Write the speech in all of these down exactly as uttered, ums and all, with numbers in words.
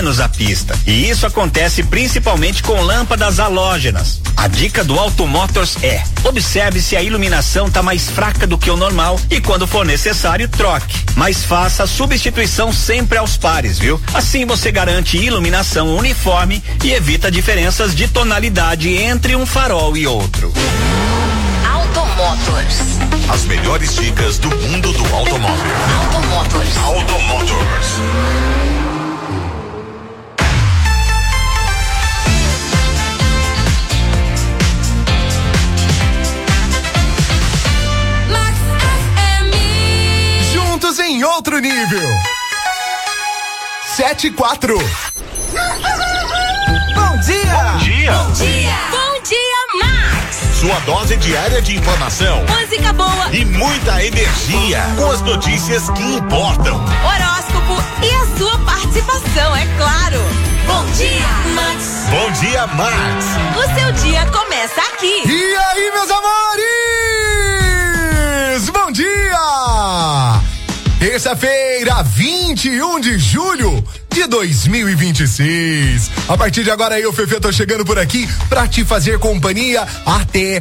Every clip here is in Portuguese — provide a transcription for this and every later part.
menos a pista. E isso acontece principalmente com lâmpadas halógenas. A dica do Auto Motors é: observe se a iluminação está mais fraca do que o normal e, quando for necessário, troque. Mas faça a substituição sempre aos pares, viu? Assim você garante iluminação uniforme e evita diferenças de tonalidade entre um farol e outro. Auto Motors. As melhores dicas do mundo do automóvel. Auto Motors. Auto Motors. Juntos em outro nível. Sete e quatro. Bom dia. Bom dia. Bom dia. Bom dia, Max. Sua dose diária de informação. Música boa. E muita energia. Com as notícias que importam. Horóscopo e a sua participação, é claro. Bom dia, Max. Bom dia, Max. O seu dia começa aqui. E aí, meus amores? Bom dia! Terça-feira, vinte e um de julho de dois mil e vinte e seis. A partir de agora eu, Fefe, tô chegando por aqui pra te fazer companhia até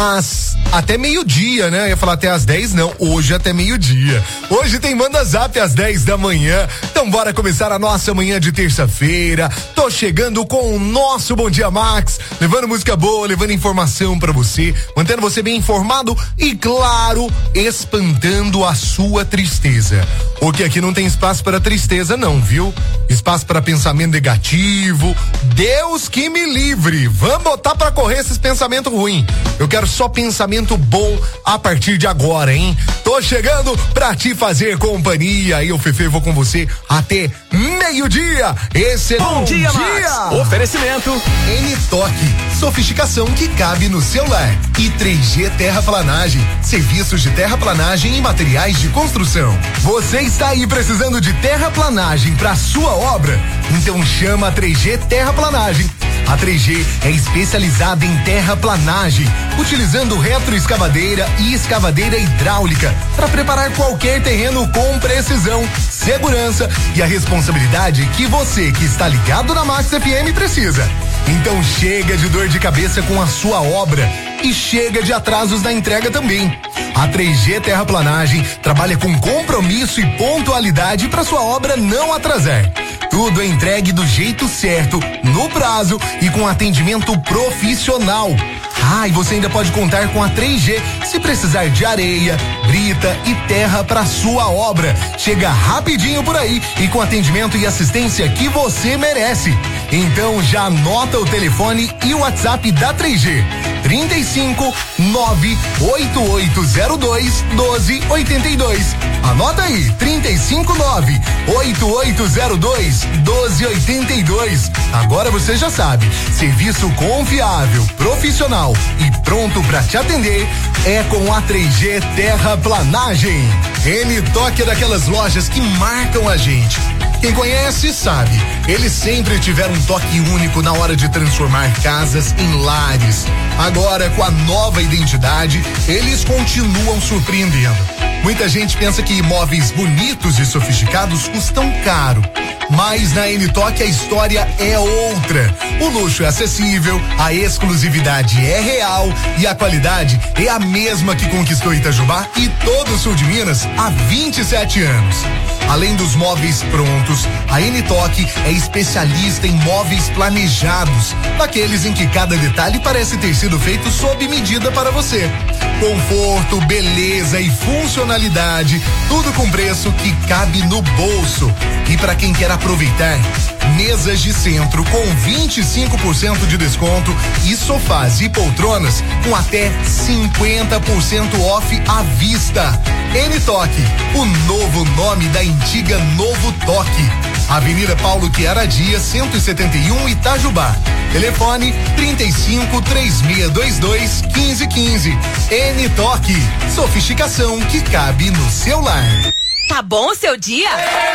as até meio-dia, né? Eu ia falar até às dez, não. Hoje até meio-dia. Hoje tem Manda Zap às dez da manhã. Então bora começar a nossa manhã de terça-feira. Tô chegando com o nosso Bom Dia Max, levando música boa, levando informação pra você, mantendo você bem informado e, claro, espantando a sua tristeza. Porque aqui não tem espaço para tristeza, não, viu? Espaço para pensamento negativo. Deus que me livre. Vamos botar pra correr esses pensamentos ruins. Eu quero só pensamento bom a partir de agora, hein? Tô chegando pra te fazer companhia. Eu, Fefe, vou com você até meio-dia. Esse é Bom dia, dia. Max. Oferecimento N-Toque, sofisticação que cabe no seu lar. E três G Terraplanagem, serviços de terraplanagem e materiais de construção. Você está aí precisando de terraplanagem para sua obra? Então chama a três G Terraplanagem. A três G é especializada em terraplanagem, utilizando retroescavadeira e escavadeira hidráulica para preparar qualquer terreno com precisão, segurança e a responsabilidade que você que está ligado na Max F M precisa. Então chega de dor de cabeça com a sua obra e chega de atrasos na entrega também. A três G Terraplanagem trabalha com compromisso e pontualidade para sua obra não atrasar. Tudo é entregue do jeito certo, no prazo e com atendimento profissional. Ah, e você ainda pode contar com a três G se precisar de areia, brita e terra para sua obra. Chega rapidinho por aí e com atendimento e assistência que você merece. Então já anota o telefone e o WhatsApp da três G. trinta e cinco, nove oito oito zero dois, doze oitenta e dois. Anota aí, trinta e cinco, nove oito oito zero dois, doze oitenta e dois. Agora você já sabe, serviço confiável, profissional e pronto para te atender é com a três G Terraplanagem. N-Toque é daquelas lojas que marcam a gente. Quem conhece sabe, eles sempre tiveram um toque único na hora de transformar casas em lares. Agora, com a nova identidade, eles continuam surpreendendo. Muita gente pensa que imóveis bonitos e sofisticados custam caro. Mas na N-Toque a história é outra. O luxo é acessível, a exclusividade é real e a qualidade é a mesma que conquistou Itajubá e todo o sul de Minas há vinte e sete anos. Além dos móveis prontos, a N-Toque é especialista em móveis planejados, daqueles em que cada detalhe parece ter sido feito sob medida para você. Conforto, beleza e funcionalidade, tudo com preço que cabe no bolso. E para quem quer aproveitar, mesas de centro com vinte e cinco por cento de desconto e sofás e poltronas com até cinquenta por cento off à vista. N-Toque, o novo nome da antiga Novo Toque. Avenida Paulo Chiara Dias, cento e setenta e um, Itajubá. Telefone trinta e cinco, três seis dois dois, quinze quinze. N-Toque, sofisticação que cabe no seu lar. Tá bom o seu dia?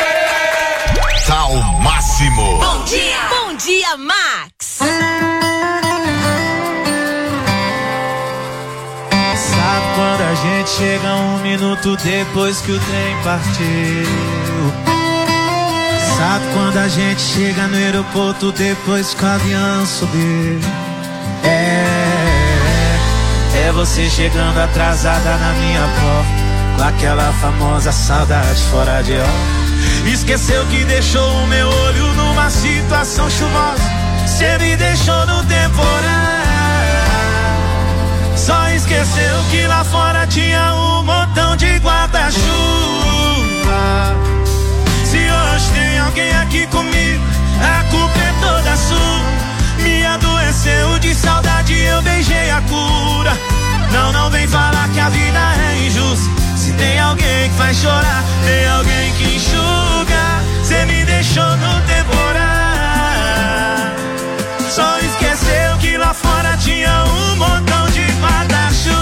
Tá ao máximo. Bom dia. Bom dia, Max. Sabe quando a gente chega um minuto depois que o trem partiu? Sabe quando a gente chega no aeroporto depois que o avião subir? É, é você chegando atrasada na minha porta, com aquela famosa saudade fora de hora. Esqueceu que deixou o meu olho numa situação chuvosa, cê me deixou no temporal. Só esqueceu que lá fora tinha um montão de guarda-chuva. Se hoje tem alguém aqui comigo, a culpa é toda sua. Me adoeceu de saudade, eu beijei a cura. Não, não vem falar que a vida é injusta. Se tem alguém que faz chorar, tem alguém que enxuga. Cê me deixou no temporal. Só esqueceu que lá fora tinha um montão de guarda-chuva.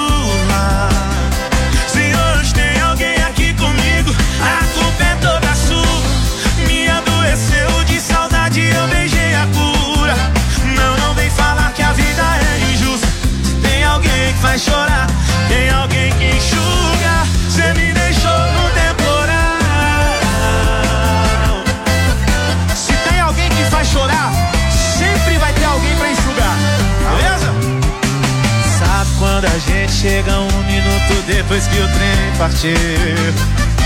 Se hoje tem alguém aqui comigo, a culpa é toda sua. Me adoeceu de saudade, eu beijei a cura. Não, não vem falar que a vida é injusta. Se tem alguém que faz chorar, tem alguém que enxuga. Cê me deixou no temporal. Se tem alguém que faz chorar, sempre vai ter alguém pra enxugar, beleza? Sabe quando a gente chega um minuto depois que o trem partiu?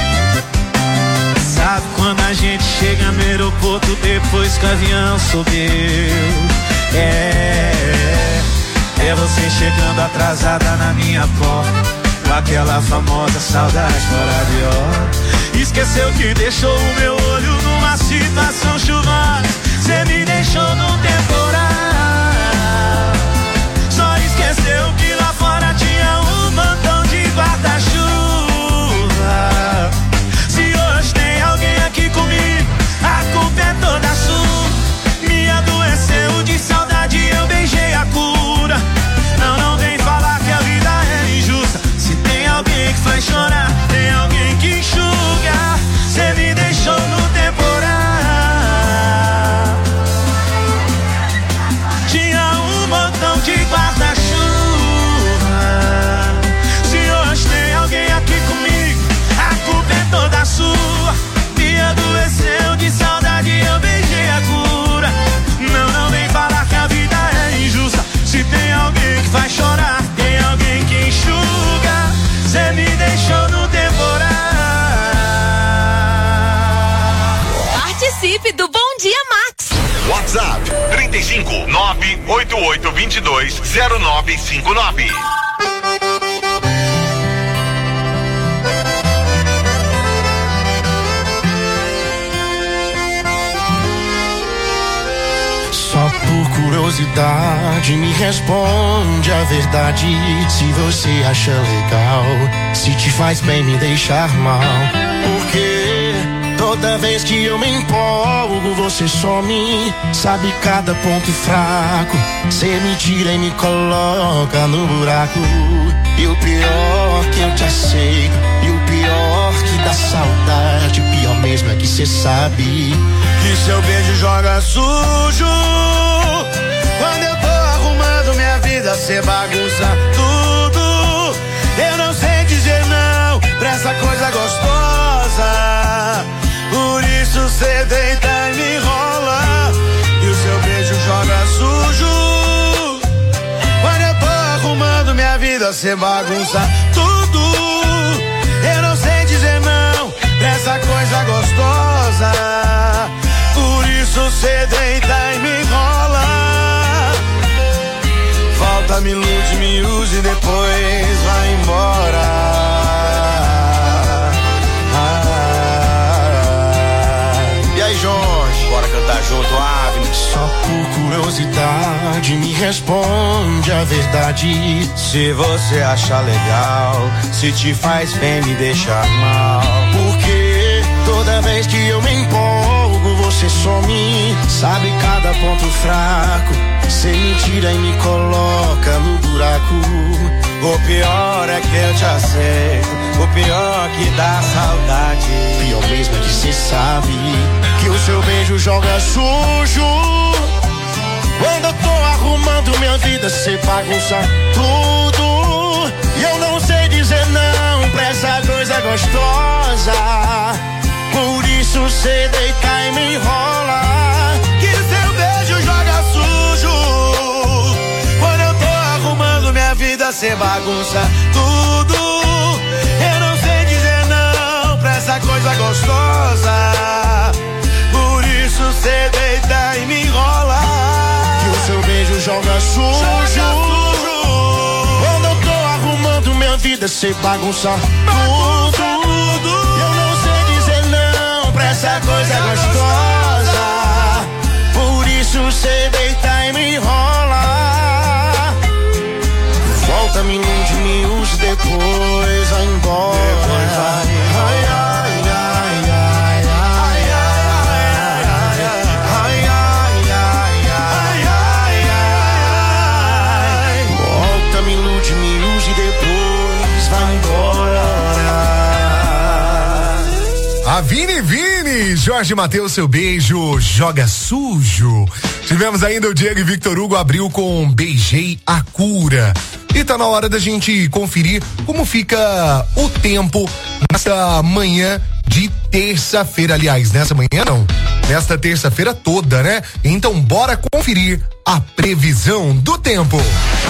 Sabe quando a gente chega no aeroporto depois que o avião subiu? É, é você chegando atrasada na minha porta, com aquela famosa saudade fora de hora. Esqueceu que deixou o meu olho numa situação chuvosa, cê me deixou no temporal. Só esqueceu que lá fora tinha um montão de guarda-chuva. Se hoje tem alguém aqui comigo, a culpa é toda sua. Me adoeceu de saudade, eu beijei a cura. Não, não vem falar que a vida é injusta. Se tem alguém que faz chorar, tem alguém que enxuga. Cê me deixou no temporal. Tinha um montão de guarda-chuva. Se hoje tem alguém aqui comigo, a culpa é toda sua. Me adoeceu de saudade, eu beijei a cura. Não, não vem falar que a vida é injusta. Se tem alguém que faz chorar, tem alguém que enxuga. Cê me deixou no temporal. Participe do Bom Dia Max. WhatsApp trinta e cinco, nove oito oito dois dois, zero nove cinco nove. Só por curiosidade me responde a verdade. Se você acha legal, se te faz bem me deixar mal. Porque toda vez que eu me empolgo, você some. Sabe cada ponto fraco, cê me tira e me coloca no buraco. E o pior que eu te aceito, e o pior que dá saudade, o pior mesmo é que cê sabe que seu beijo joga sujo. Quando eu tô arrumando minha vida, cê bagunça tudo. Eu não sei dizer não pra essa coisa gostosa. Por isso cê deita e me enrola, e o seu beijo joga sujo. Quando eu tô arrumando minha vida, cê bagunça tudo. Eu não sei dizer não pra essa coisa gostosa. Por isso cê deita e me enrola. Volta, me ilude, me use e depois vai embora. Jorge, bora cantar junto, Avni. Só por curiosidade me responde a verdade. Se você acha legal, se te faz bem me deixar mal. Porque toda vez que eu me empolgo, você some. Sabe cada ponto fraco, cê me tira e me coloca no buraco. O pior é que eu te aceito, o pior que dá saudade. Pior mesmo é que cê sabe que o seu beijo joga sujo. Quando eu tô arrumando minha vida, cê bagunça tudo. E eu não sei dizer não pra essa coisa gostosa. Por isso cê deita e me enrola. Que seu beijo joga sujo. Quando eu tô arrumando minha vida, cê bagunça tudo. Eu não sei dizer não pra essa coisa gostosa. Por isso cê deita e me enrola. Que o seu beijo joga sujo. Joga sujo. Quando eu tô arrumando minha vida, cê bagunça tudo. Eu não sei dizer não pra essa coisa gostosa. Por isso cê deita e me enrola. Volta, me ilude, me use, depois vai embora. Depois vai embora. Ai, ai, ai, ai, ai, ai, ai, ai, ai. Volta, me ilude, me use, depois vai embora. A Vini Vini, Jorge Mateus, seu beijo joga sujo. Tivemos ainda o Diego e Victor Hugo abriu com Beijei a Cura. E tá na hora da gente conferir como fica o tempo nesta manhã de terça-feira. Aliás, nessa manhã não, nesta terça-feira toda, né? Então bora conferir a previsão do tempo.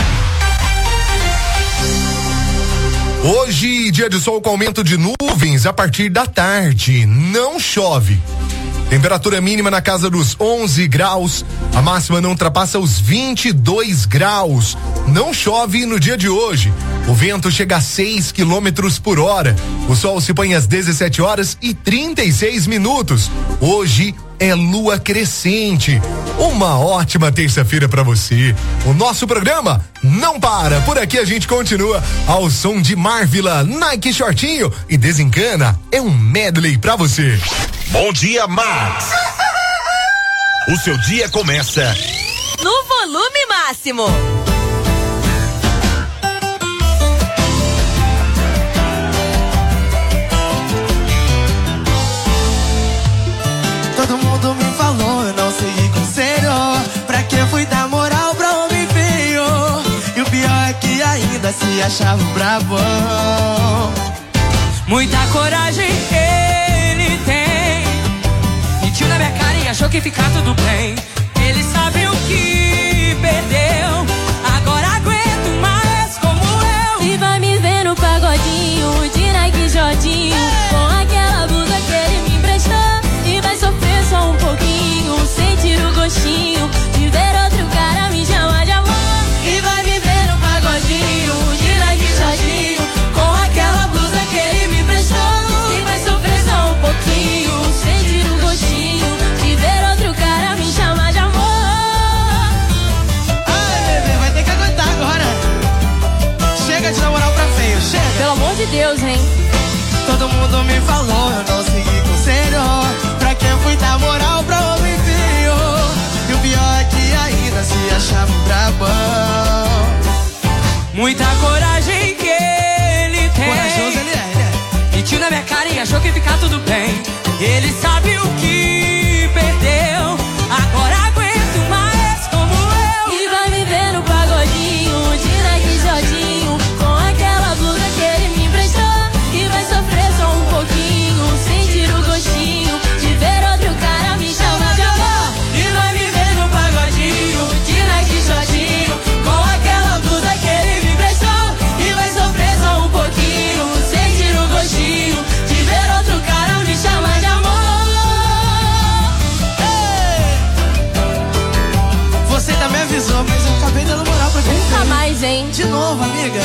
Hoje, dia de sol com aumento de nuvens a partir da tarde. Não chove. Temperatura mínima na casa dos onze graus. A máxima não ultrapassa os vinte e dois graus. Não chove no dia de hoje. O vento chega a seis quilômetros por hora. O sol se põe às dezessete horas e trinta e seis minutos. Hoje é lua crescente. Uma ótima terça-feira pra você. O nosso programa não para. Por aqui a gente continua ao som de Marvila, Nike Shortinho e Desencana. É um medley pra você. Bom dia, Max. O seu dia começa no volume máximo. Todo mundo me falou, eu não segui conselho. Pra que fui dar moral pra homem feio? E o pior é que ainda se achava brabão. Muita coragem ele tem. Mentiu na minha cara e achou que ia ficar tudo bem. Ele sabe o que perdeu. Agora aguento mais como eu. E vai me ver no pagodinho de Nike Jordinho, com aquela blusa que ele me emprestou. E vai sofrer só um pouquinho, sentir o gostinho de ver outro cara me chamar de amor. E vai me ver no pagodinho de Nike Jordinho, com aquela blusa que ele me emprestou. E vai sofrer só um pouquinho, sentir o gostinho de ver outro cara me chamar de amor. Ai, bebê, vai ter que aguentar agora. Chega de dar moral pra feio, chega. Pelo amor de Deus, hein? Todo mundo me falou, eu não segui conselho. Pra que fui dar moral pra homem feio? E o pior é que ainda se achava um brabão. Muita coragem que ele tem. Corajoso ele é, ele é. Mentiu na minha cara e achou que ia ficar tudo bem. Ele sabe o que perdeu. Agora aguento mais como eu. E vai me ver no pagodinho de Nike Jordinho, com aquela blusa que ele me emprestou. E vai sofrer só um pouquinho, sentir o gostinho de ver outro cara me chamar de amor. E vai me ver no pagodinho de Nike Jordinho, com aquela blusa que ele me emprestou. E vai sofrer só um pouquinho, sentir o gostinho de ver outro cara me chamar de amor. Ei! Você ainda me avisou, mas eu acabei dando moral pra você. Nunca mais, hein? De novo, amiga.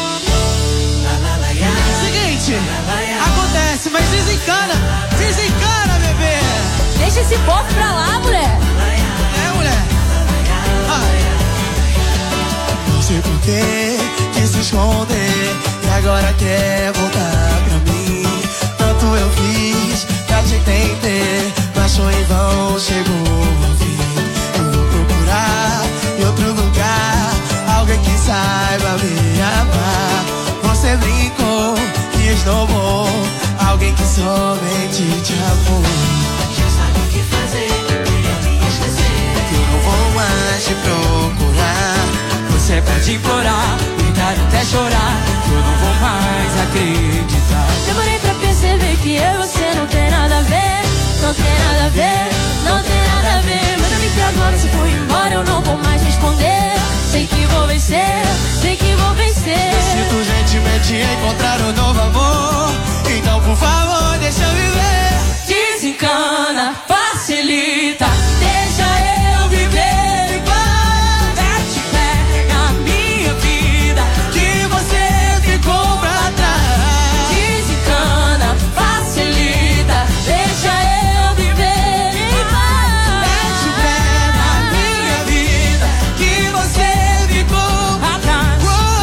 Seguinte, acontece, mas desencana. Desencana, bebê. Deixa esse povo pra lá, mulher. É, mulher. Ah. Não sei por que quis se esconder e agora quer voltar pra mim. Tanto eu fiz pra te entender, mas foi em vão, chegou ao fim. Eu vou procurar em outro lugar alguém que saiba me amar. Você brincou que esnobou alguém que somente te amou. Já sabe o que fazer, queria me esquecer. Que eu não vou mais te procurar. Você pode implorar, gritar até chorar, que eu não vou mais acreditar. Demorei pra perceber que eu e você não tem nada a ver. a ver, não tem nada a ver. Manda-me que agora se for embora eu não vou mais responder. Sei que vou vencer, sei que vou vencer. Sinto gentilmente encontrar um novo amor, então por favor deixa eu viver. Desencana, facilita, deixa eu viver em paz. Mete pé na minha vida, que você ficou pra trás. Desencana, facilita, deixa eu viver em paz. Mete pé na minha vida, que você ficou pra trás.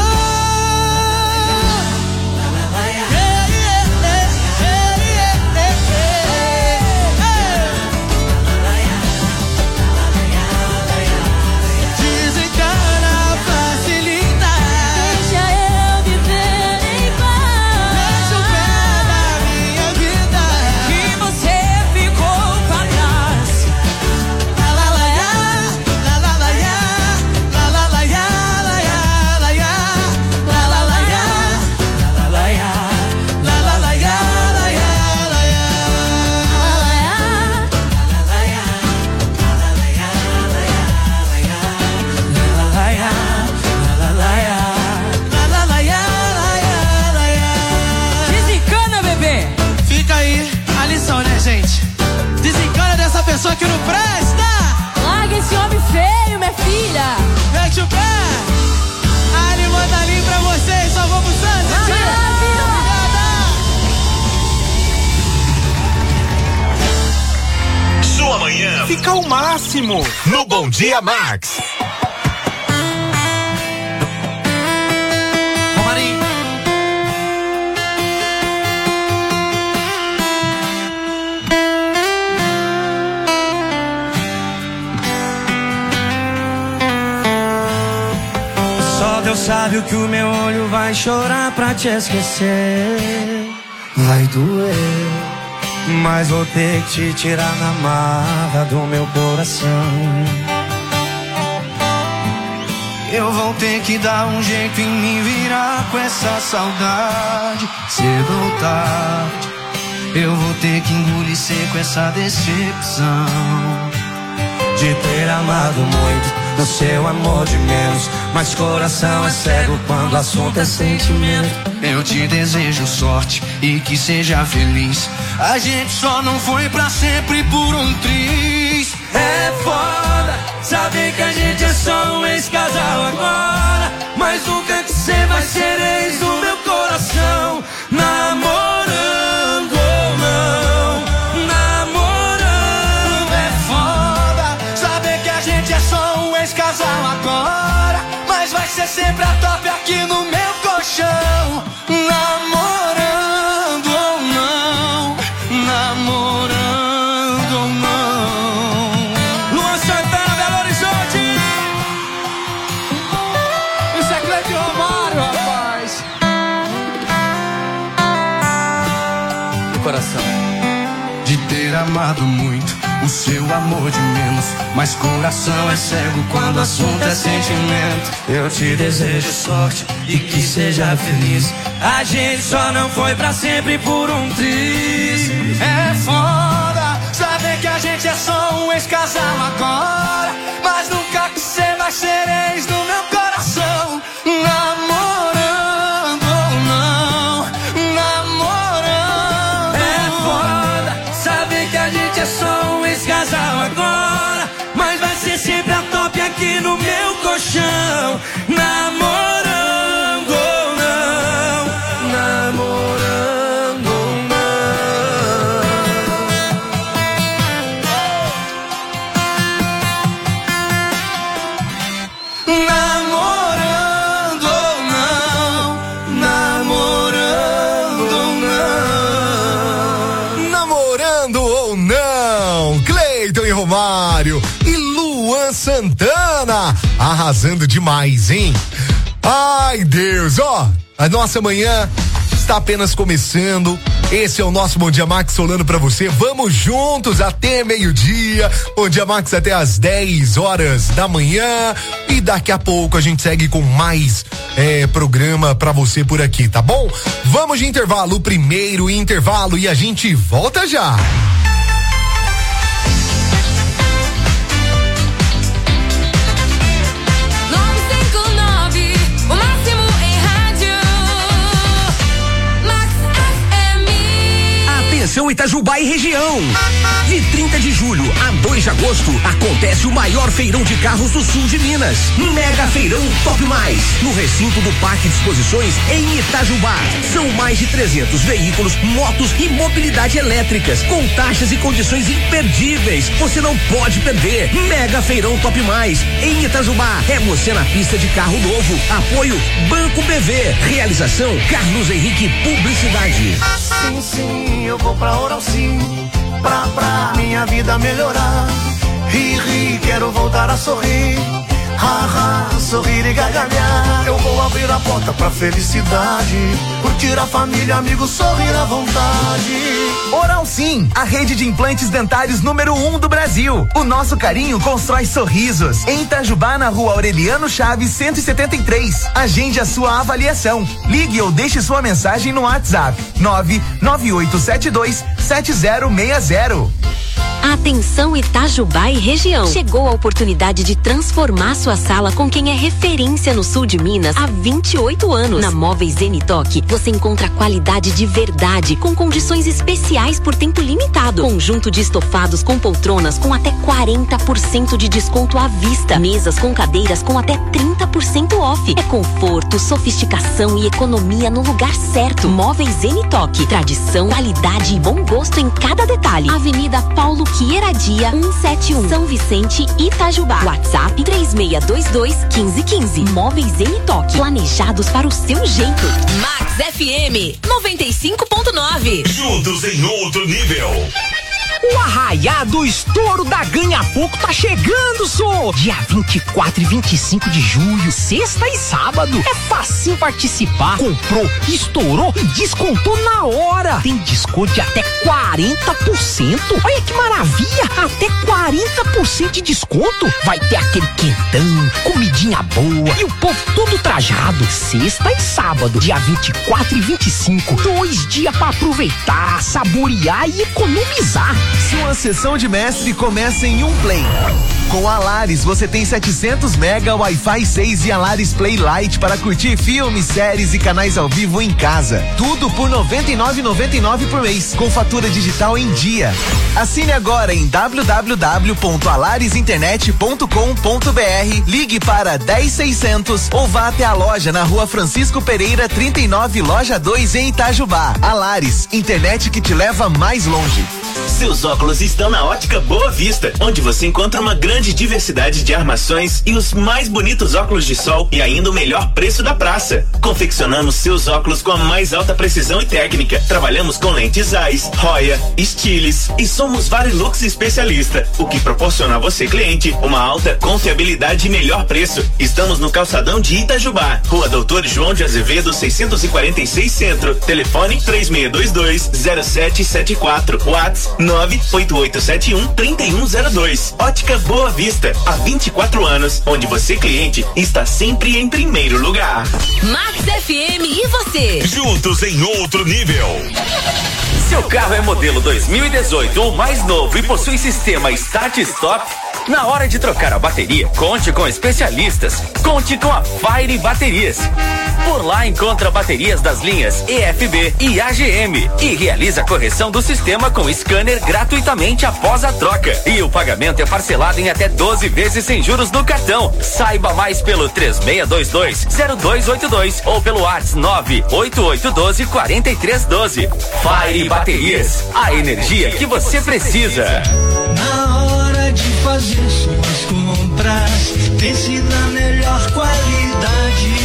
Desencana, facilita, Deixa eu viver em paz. mete o pé na minha vida, Que você ficou pra trás. la la la ya, la la la ya, la la la ya, la ya la ya, la la la ya, la la la ya, la la la ya, la ya la ya. Desencana, bebê. Fica aí a lição, né, gente? Desencana dessa pessoa que não presta. Larga esse homem feio, minha filha. Mete o pé. Ali manda ali pra vocês. Só vamos Santos. Vai lá, Vila. Sua manhã Fica o máximo. no Bom Dia Max. Romarinho. Só Deus sabe o que o meu olho vai chorar pra te esquecer. Vai doer, mas vou ter que te tirar na marra do meu coração. Eu vou ter que dar um jeito em me virar com essa saudade. Cedo ou tarde, eu vou ter que engolir seco essa decepção de ter amado muito, no seu amor de menos. Mas coração é cego quando o assunto é sentimento. Eu te desejo sorte e que seja feliz. A gente só não foi pra sempre por um triz. É foda saber que a gente é só um ex-casal agora, mas nunca que cê vai ser ex do meu coração. Namorando ou não, namorando é foda saber que a gente é só um ex-casal agora, mas vai ser sempre a top aqui no meu colchão. Namorando ou não, namorando ou não. Luan Santana, Belo Horizonte. Isso é Cleide Romário, rapaz. Do coração. De ter amado muito, o seu amor de menos. Mas coração é cego quando o assunto é sentimento. Eu te desejo sorte e que seja feliz. A gente só não foi pra sempre por um triz. É foda saber que a gente é só um ex-casal agora, mas nunca que cê vai ser ex do meu coração. Namorando ou não, namorando. É foda saber que a gente é só um ex-casal agora, mas vai ser sempre a top aqui no meu colchão. Namorando ou não, namorando ou não. Namorando ou não, namorando ou não. Namorando ou não, Cleiton e Romário e Luan Santana, arrasando demais, hein? Ai, Deus, ó, a nossa manhã está apenas começando. Esse é o nosso Bom Dia Max solando pra você. Vamos juntos até meio-dia. Bom Dia Max até às dez horas da manhã. E daqui a pouco a gente segue com mais é, programa pra você por aqui, tá bom? Vamos de intervalo, o primeiro intervalo, e a gente volta já. Itajubá e região. De trinta de julho a dois de agosto acontece o maior feirão de carros do sul de Minas. Mega Feirão Top Mais, no recinto do Parque de Exposições em Itajubá. São mais de trezentos veículos, motos e mobilidade elétricas, com taxas e condições imperdíveis. Você não pode perder. Mega Feirão Top Mais em Itajubá. É você na pista de carro novo. Apoio Banco B V. Realização Carlos Henrique Publicidade. Sim, sim, eu vou pra Oral Sim, pra, pra minha vida melhorar. Ri, ri, quero voltar a sorrir. Ha, ha, sorrir e gargalhar. Eu vou abrir a porta pra felicidade, curtir a família, amigos, sorrir à vontade. Oral Sim, a rede de implantes dentários número um do Brasil. O nosso carinho constrói sorrisos. Em Itajubá, na rua Aureliano Chaves, cento e setenta e três. Agende a sua avaliação. Ligue ou deixe sua mensagem no WhatsApp nove nove oito sete dois sete zero seis zero. Atenção Itajubá e região. Chegou a oportunidade de transformar sua sala com quem é referência no sul de Minas há vinte e oito anos. Na Móveis Zenitoc, você encontra qualidade de verdade, com condições especiais por tempo limitado. Conjunto de estofados com poltronas com até quarenta por cento de desconto à vista. Mesas com cadeiras com até trinta por cento off. É conforto, sofisticação e economia no lugar certo. Móveis Zenitoc. Tradição, qualidade e bom gosto em cada detalhe. Avenida Paulo Quieradia, cento e setenta e um, São Vicente, Itajubá. WhatsApp três seis dois dois, um cinco um cinco. Móveis Zenitoc, planejados para o seu jeito. Max F M noventa e cinco ponto nove. Juntos em outro nível. O arraiá do estouro da Ganha Pouco tá chegando, só! Dia vinte e quatro e vinte e cinco de julho, sexta e sábado. É fácil participar. Comprou, estourou e descontou na hora. Tem desconto de até quarenta por cento. Olha que maravilha! Até quarenta por cento de desconto. Vai ter aquele quentão, comidinha boa e o povo todo trajado. Sexta e sábado, dia vinte e quatro e vinte e cinco. Dois dias pra aproveitar, saborear e economizar. Sua sessão de mestre começa em um play. Com a Alaris você tem setecentos mega, Wi-Fi seis e Alaris Play Lite para curtir filmes, séries e canais ao vivo em casa. Tudo por noventa e nove reais e noventa e nove centavos por mês, com fatura digital em dia. Assine agora em w w w ponto alaris internet ponto com ponto b r, ligue para dez seiscentos ou vá até a loja na rua Francisco Pereira trinta e nove, loja dois em Itajubá. Alaris, internet que te leva mais longe. Seus óculos estão na Ótica Boa Vista, onde você encontra uma grande diversidade de armações e os mais bonitos óculos de sol e ainda o melhor preço da praça. Confeccionamos seus óculos com a mais alta precisão e técnica. Trabalhamos com lentes Zeiss, Roya, Stiles e somos Varilux especialista, o que proporciona a você, cliente, uma alta confiabilidade e melhor preço. Estamos no calçadão de Itajubá, Rua Doutor João de Azevedo, seiscentos e quarenta e seis Centro. Telefone três seis dois dois, zero sete sete quatro. WhatsApp nove oito oito sete um, três um zero dois. Ótica Boa Vista, há vinte e quatro anos, onde você, cliente, está sempre em primeiro lugar. Max F M e você. Juntos em outro nível. Seu carro é modelo dois mil e dezoito ou mais novo e possui sistema Start Stop? Na hora de trocar a bateria, conte com especialistas. Conte com a Fire Baterias. Por lá encontra baterias das linhas E F B e A G M e realiza a correção do sistema com scanner gratuitamente após a troca. E o pagamento é parcelado em até doze vezes sem juros no cartão. Saiba mais pelo três seis dois dois, zero dois oito dois ou pelo WhatsApp nove oito oito um dois, quatro três um dois. Fire Baterias, a energia que você precisa. Na hora de fazer suas compras, pense na melhor qualidade.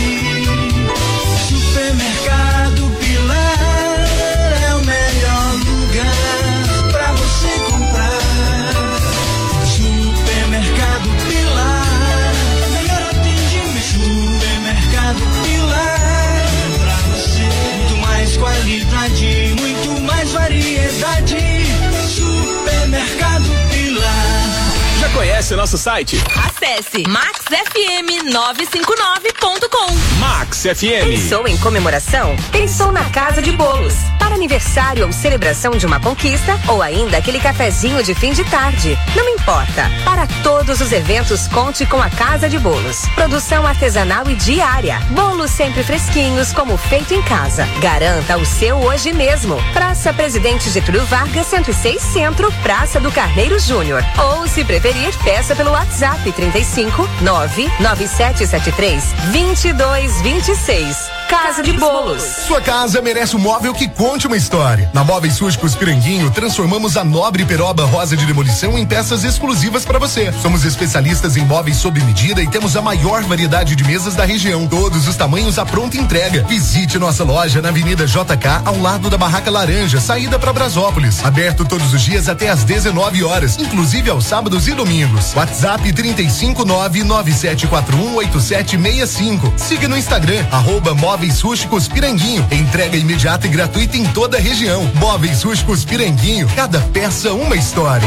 Supermercado Pilar é o melhor lugar pra você comprar. Supermercado Pilar, melhor atendimento. Supermercado Pilar, pra você muito mais qualidade, muito mais variedade. Supermercado Pilar. Já conhece o nosso site? Acesse max f m nove cinco nove ponto com. Max F M. Pensou em comemoração? Pensou na Casa de Bolos. Para aniversário ou celebração de uma conquista, ou ainda aquele cafezinho de fim de tarde. Não importa. Para todos os eventos, conte com a Casa de Bolos. Produção artesanal e diária. Bolos sempre fresquinhos, como feito em casa. Garanta o seu hoje mesmo. Praça Presidente Getúlio Vargas, cento e seis Centro, Praça do Carneiro Júnior. Ou, se preferir, peça pelo WhatsApp trinta e cinco, nove nove sete sete três, vinte e dois vinte e seis. Casa de Bolos. Sua casa merece um móvel que conte uma história. Na Móveis Rústicos Piranguinho, transformamos a nobre peroba rosa de demolição em peças exclusivas para você. Somos especialistas em móveis sob medida e temos a maior variedade de mesas da região. Todos os tamanhos à pronta entrega. Visite nossa loja na Avenida J K, ao lado da Barraca Laranja, saída para Brasópolis. Aberto todos os dias até às dezenove horas, inclusive aos sábados e domingos. WhatsApp trinta e cinco, nove nove sete quatro um, oito sete seis cinco. Siga no Instagram, arroba Móveis Rústicos Piranguinho. Entrega imediata e gratuita em toda a região. Móveis Rústicos Piranguinho. Cada peça uma história.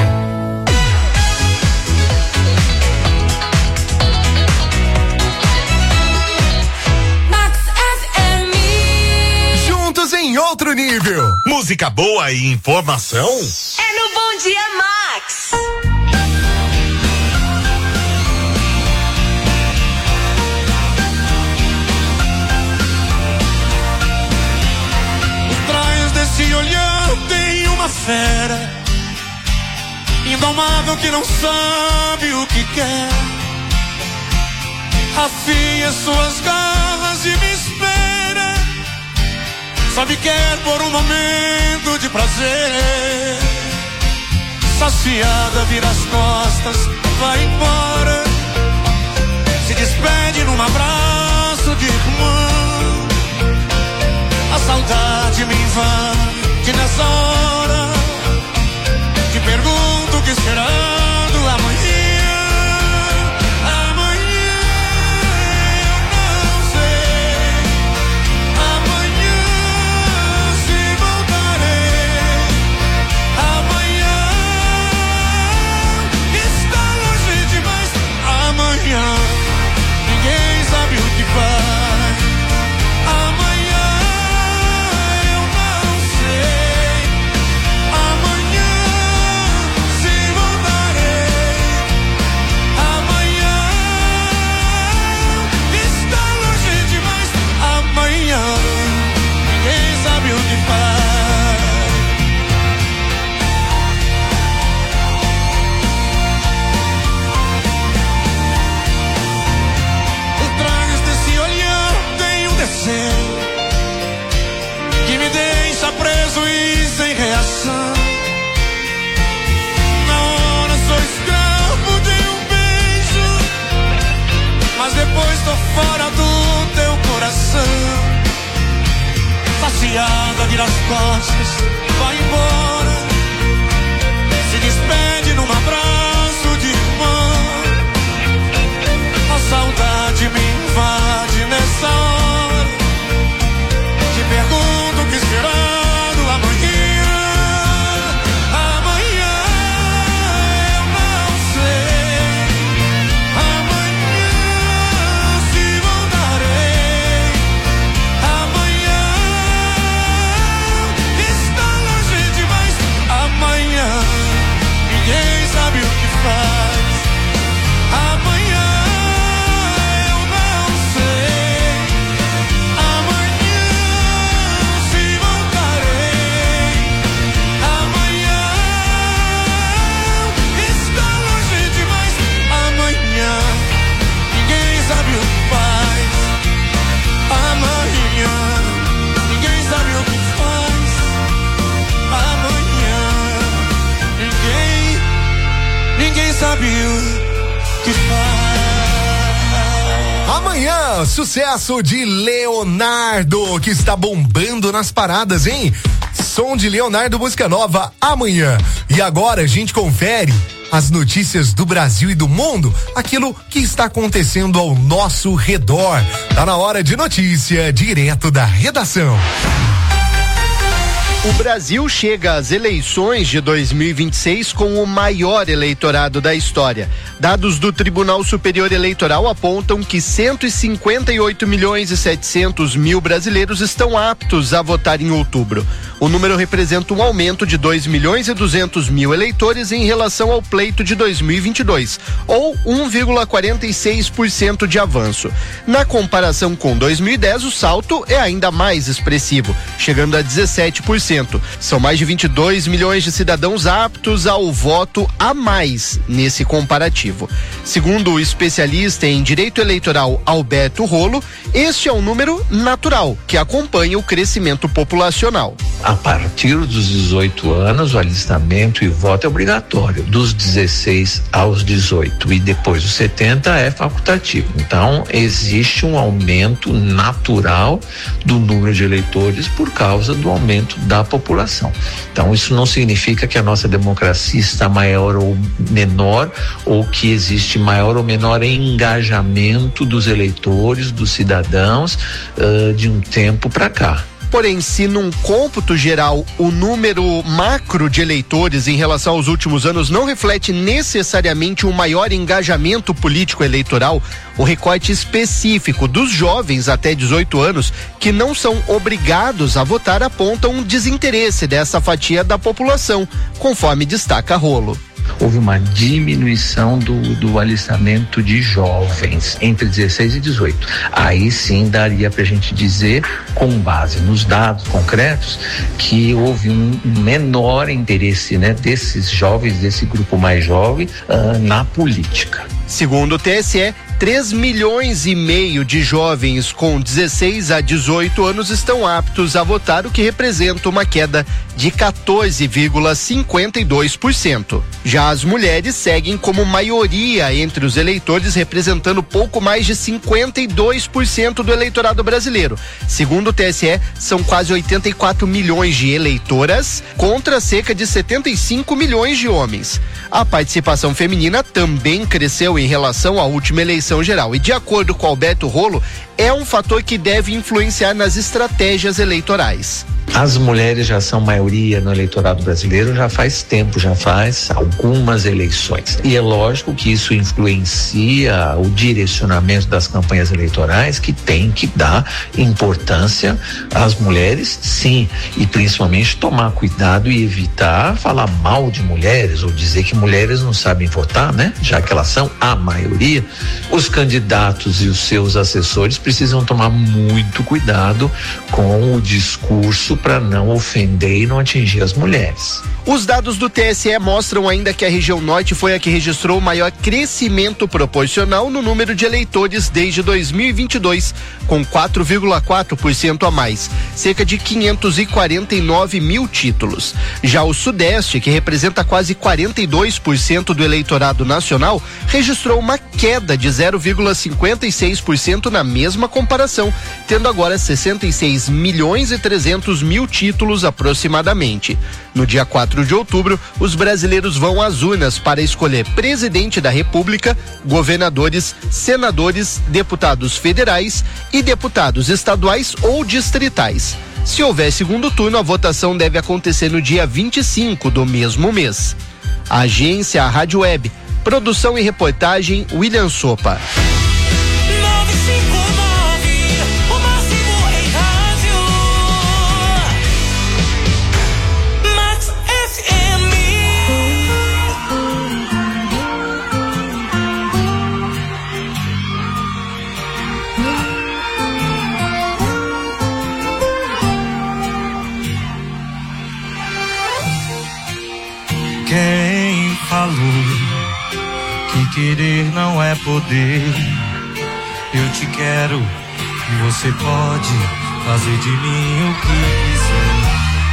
Max F M. Juntos em outro nível. Música boa e informação. É no Bom Dia Max. Se olhar tem uma fera indomável que não sabe o que quer, afia suas garras e me espera, sabe quer por um momento de prazer, saciada vira as costas, vai embora, se despede num abraço de irmão. A saudade me invade nessa hora. Te pergunto o que será do amanhã. Amanhã eu não sei. Amanhã se voltarei. Amanhã está longe demais. Amanhã ninguém sabe o que faz. Que me deixa preso e sem reação. Na hora sou escravo de um beijo, mas depois tô fora do teu coração. Saciada vira as costas, vai embora, se despede num abraço de irmão. A saudade me invade nessa hora. Te pergunto o que será do amanhã. Amanhã eu não sei. Amanhã se voltarei. Amanhã está longe demais. Amanhã ninguém sabe o que faz. Amanhã eu não sei. Amanhã se voltarei. Amanhã está longe demais. Amanhã ninguém sabe o que faz. Amanhã ninguém sabe o que faz. Amanhã ninguém, ninguém sabe o que faz. Amanhã, sucesso de Leonardo, que está bombando nas paradas, hein? Som de Leonardo, música nova, amanhã. E agora a gente confere as notícias do Brasil e do mundo, aquilo que está acontecendo ao nosso redor. Tá na hora de notícia, direto da redação. O Brasil chega às eleições de dois mil e vinte e seis com o maior eleitorado da história. Dados do Tribunal Superior Eleitoral apontam que cento e cinquenta e oito milhões e setecentos mil brasileiros estão aptos a votar em outubro. O número representa um aumento de dois milhões e duzentos mil eleitores em relação ao pleito de dois mil e vinte e dois, ou um vírgula quarenta e seis por cento de avanço. Na comparação com dois mil e dez, o salto é ainda mais expressivo, chegando a dezessete por cento. São mais de vinte e dois milhões de cidadãos aptos ao voto a mais nesse comparativo. Segundo o especialista em direito eleitoral Alberto Rolo, este é um número natural que acompanha o crescimento populacional. A partir dos dezoito anos, o alistamento e o voto é obrigatório, dos dezesseis aos dezoito, e depois dos setenta é facultativo. Então, existe um aumento natural do número de eleitores por causa do aumento da população. Então, isso não significa que a nossa democracia está maior ou menor, ou que existe maior ou menor engajamento dos eleitores, dos cidadãos, uh, de um tempo para cá. Porém, se num cômputo geral o número macro de eleitores em relação aos últimos anos não reflete necessariamente um maior engajamento político eleitoral, o recorte específico dos jovens até dezoito anos que não são obrigados a votar aponta um desinteresse dessa fatia da população, conforme destaca Rolo. Houve uma diminuição do, do alistamento de jovens entre dezesseis e dezoito. Aí sim daria pra gente dizer, com base nos dados concretos, que houve um menor interesse, né, desses jovens, desse grupo mais jovem, uh, na política. Segundo o T S E, três milhões e meio de jovens com dezesseis a dezoito anos estão aptos a votar, o que representa uma queda de quatorze vírgula cinquenta e dois por cento. Já as mulheres seguem como maioria entre os eleitores, representando pouco mais de cinquenta e dois por cento do eleitorado brasileiro. Segundo o T S E, são quase oitenta e quatro milhões de eleitoras contra cerca de setenta e cinco milhões de homens. A participação feminina também cresceu em relação à última eleição geral e, de acordo com Alberto Rolo, é um fator que deve influenciar nas estratégias eleitorais. As mulheres já são maioria no eleitorado brasileiro já faz tempo, já faz algumas eleições. E é lógico que isso influencia o direcionamento das campanhas eleitorais, que tem que dar importância às mulheres, sim, e principalmente tomar cuidado e evitar falar mal de mulheres ou dizer que mulheres não sabem votar, né? Já que elas são a maioria. Os candidatos e os seus assessores precisam tomar muito cuidado com o discurso para não ofender e não atingir as mulheres. Os dados do T S E mostram ainda que a região norte foi a que registrou o maior crescimento proporcional no número de eleitores desde dois mil e vinte e dois, com quatro vírgula quatro por cento a mais, cerca de quinhentos e quarenta e nove mil títulos. Já o sudeste, que representa quase quarenta e dois por cento do eleitorado nacional, registrou uma queda de zero vírgula cinquenta e seis por cento na mesma comparação, tendo agora sessenta e seis milhões e trezentos mil títulos aproximadamente. No dia quatro de outubro, os brasileiros vão às urnas para escolher presidente da República, governadores, senadores, deputados federais e deputados estaduais ou distritais. Se houver segundo turno, a votação deve acontecer no dia vinte e cinco do mesmo mês. A agência Rádio Web, produção e reportagem William Sopa. Quem falou que querer não é poder? Eu te quero e você pode fazer de mim o que quiser.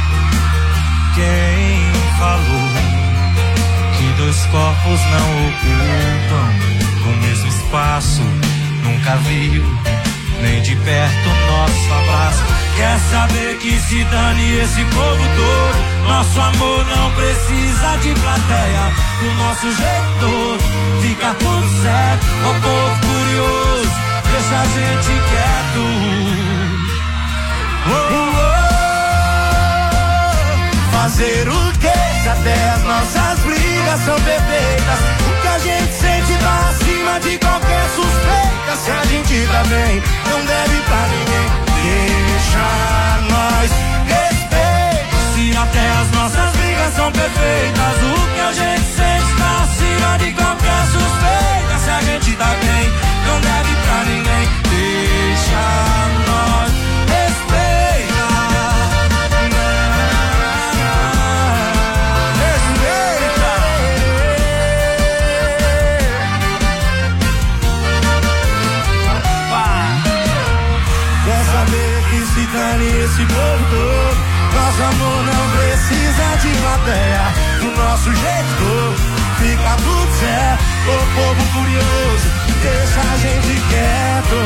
Quem falou que dois corpos não ocupam o mesmo espaço? Nunca viu nem de perto nosso abraço. Quer saber que se dane esse povo todo? Nosso amor não precisa de plateia. Do nosso jeito todo fica tudo certo. Ó povo curioso, deixa a gente quieto. Oh, oh, são perfeitas. O que a gente sente tá acima de qualquer suspeita. Se a gente tá bem, não deve pra ninguém. Deixa nós respeita. Se até as nossas brigas são perfeitas, o que a gente sente tá acima de qualquer suspeita. Se a gente tá bem, não deve pra ninguém. Deixa nós respeita. Respeita. Quer saber que se dane esse povo todo? Nosso amor não precisa de plateia. Do nosso jeito fica tudo certo. O povo curioso deixa a gente quieto.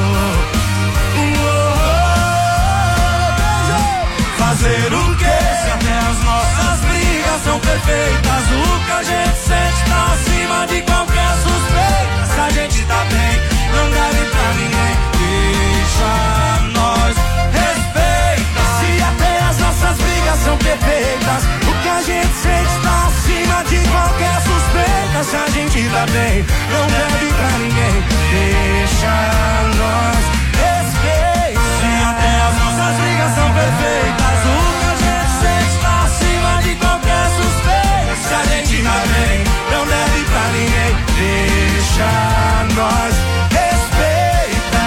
Fazer o quê? Se até as nossas brigas são perfeitas, o que a gente sente tá acima de qualquer suspeita. Se a gente tá bem, não deve pra ninguém. Deixa nós respeita. Se até as nossas brigas são perfeitas, o que a gente sente tá acima de qualquer suspeita. Se a gente tá bem, não deve pra ninguém. Deixa nós respeita. Se até as nossas brigas são perfeitas, o que a gente sente tá acima de qualquer suspeita. Se a gente tá bem, não deve pra ninguém. Deixa nós respeita.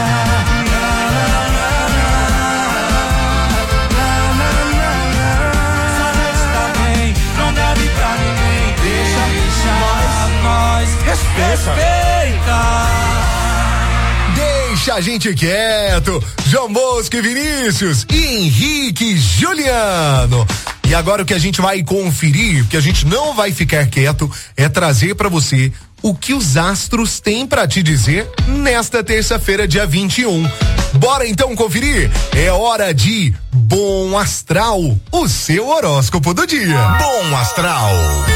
Se a gente tá bem, não deve pra ninguém. Deixa, deixa nós respeita. Deixa a gente quieto. João Bosco e Vinícius e Henrique Juliano. E agora o que a gente vai conferir, que a gente não vai ficar quieto, é trazer pra você o que os astros têm pra te dizer nesta terça-feira, dia vinte e um. Bora então conferir? É hora de Bom Astral, o seu horóscopo do dia. Bom Astral.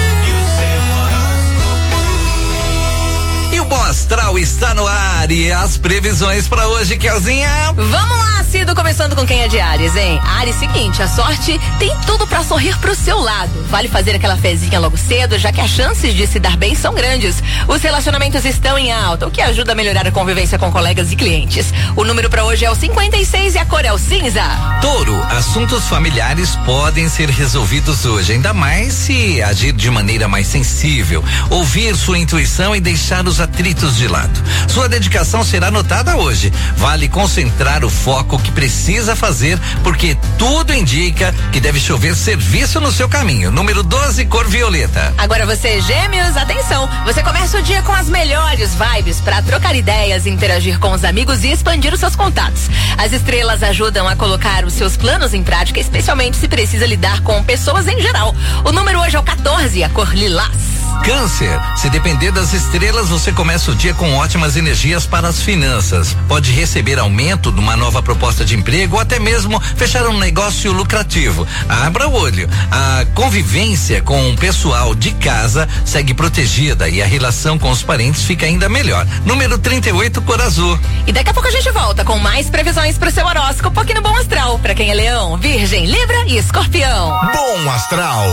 E o Bom Astral está no ar e as previsões pra hoje, Kelzinha? Vamos lá, Cido, começando com quem é de Áries, hein? Áries, seguinte, a sorte tem tudo pra sorrir pro seu lado. Vale fazer aquela fezinha logo cedo, já que as chances de se dar bem são grandes. Os relacionamentos estão em alta, o que ajuda a melhorar a convivência com colegas e clientes. O número pra hoje é o cinquenta e seis e a cor é o cinza. Touro, assuntos familiares podem ser resolvidos hoje, ainda mais se agir de maneira mais sensível, ouvir sua intuição e deixar os atritos de lado. Sua dedicação será notada hoje. Vale concentrar o foco que precisa fazer, porque tudo indica que deve chover serviço no seu caminho. Número doze, cor violeta. Agora você, Gêmeos, atenção, você começa o dia com as melhores vibes para trocar ideias, interagir com os amigos e expandir os seus contatos. As estrelas ajudam a colocar os seus planos em prática, especialmente se precisa lidar com pessoas em geral. O número hoje é o quatorze, a cor lilás. Câncer, se depender das estrelas, você começa o dia com ótimas energias para as finanças. Pode receber aumento de uma nova proposta de emprego ou até mesmo fechar um negócio lucrativo. Abra o olho. A convivência com o pessoal de casa segue protegida e a relação com os parentes fica ainda melhor. Número trinta e oito, cor azul. E daqui a pouco a gente volta com mais previsões pro seu horóscopo aqui no Bom Astral. Pra quem é Leão, Virgem, Libra e Escorpião. Bom Astral.